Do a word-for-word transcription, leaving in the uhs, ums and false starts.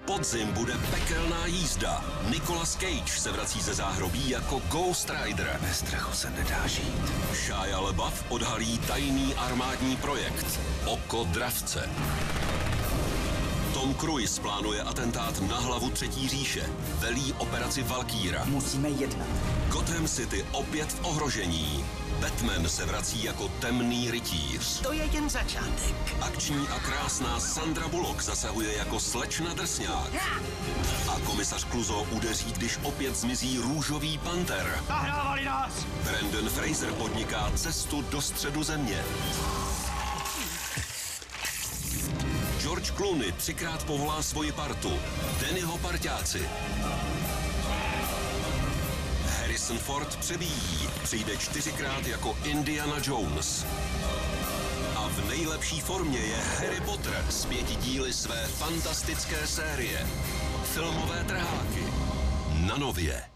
Podzim bude pekelná jízda. Nicolas Cage se vrací ze záhrobí jako Ghost Rider. Bez strachu se nedá žít. Shia LaBeouf odhalí tajný armádní projekt Oko dravce. Tom Cruise plánuje atentát na hlavu Třetí říše. Velí operaci Valkyra. Musíme jednat. Gotham City opět v ohrožení. Batman se vrací jako temný rytíř. To je jen začátek. Akční a krásná Sandra Bullock zasahuje jako slečna drsňák. A komisař Clouseau udeří, když opět zmizí růžový panter. Nahrávali nás! Brendan Fraser podniká cestu do středu země. George Clooney třikrát povolá svoji partu. Dannyho parťáci. Harrison Ford přebíjí. Přijde čtyřikrát jako Indiana Jones. A v nejlepší formě je Harry Potter s pěti díly své fantastické série. Filmové trháky. Na Nově.